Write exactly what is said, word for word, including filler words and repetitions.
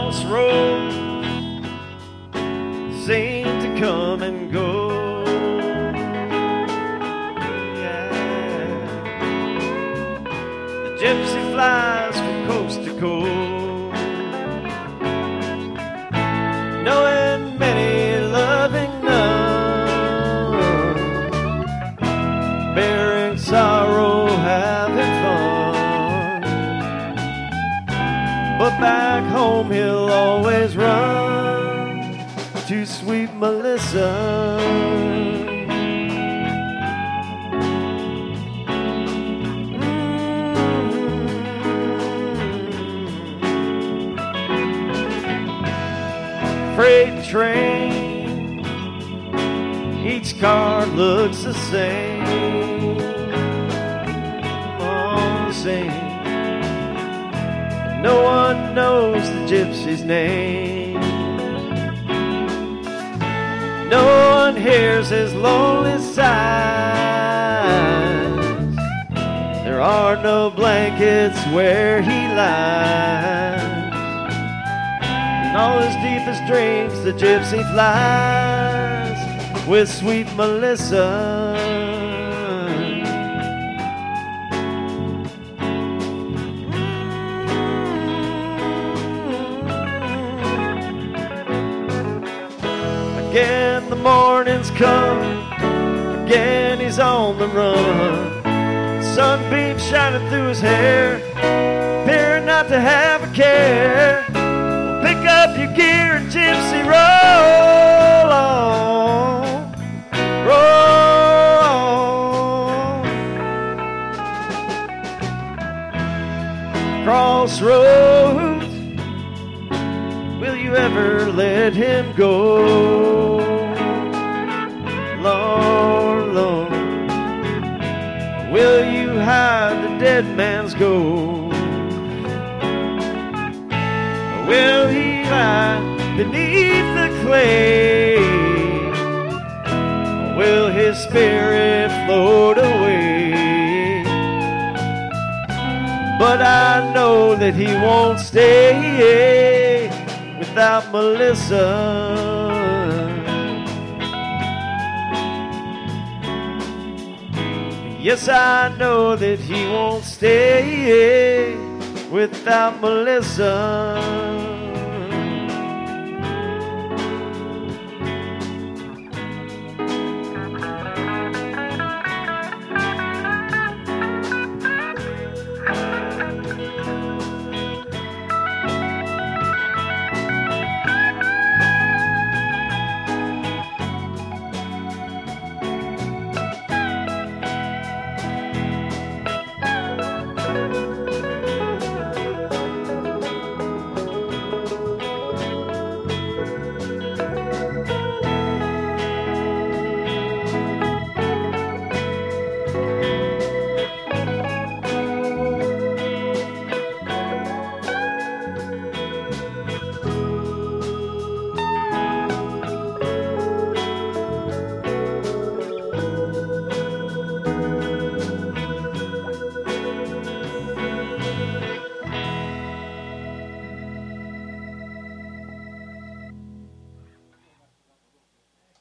crossroads seem to come and go. Yeah. The gypsy flies from coast to coast, knowing many, loving none, bearing sorrow, having fun. But back home he'll always run to sweet Melissa. Mm-hmm. Freight train, each car looks the same, all the same. No one knows the gypsy's name. No one hears his lonely sighs. There are no blankets where he lies. In all his deepest dreams, the gypsy flies with sweet Melissa. Again the morning's come, again he's on the run. Sunbeams shining through his hair, appearing not to have a care. Well, pick up your gear and gypsy, roll on, roll on. Crossroads, will you ever let him go? Lord, Lord, will you hide the dead man's gold? Or will he lie beneath the clay? Or will his spirit float away? But I know that he won't stay without Melissa. Yes, I know that he won't stay without Melissa.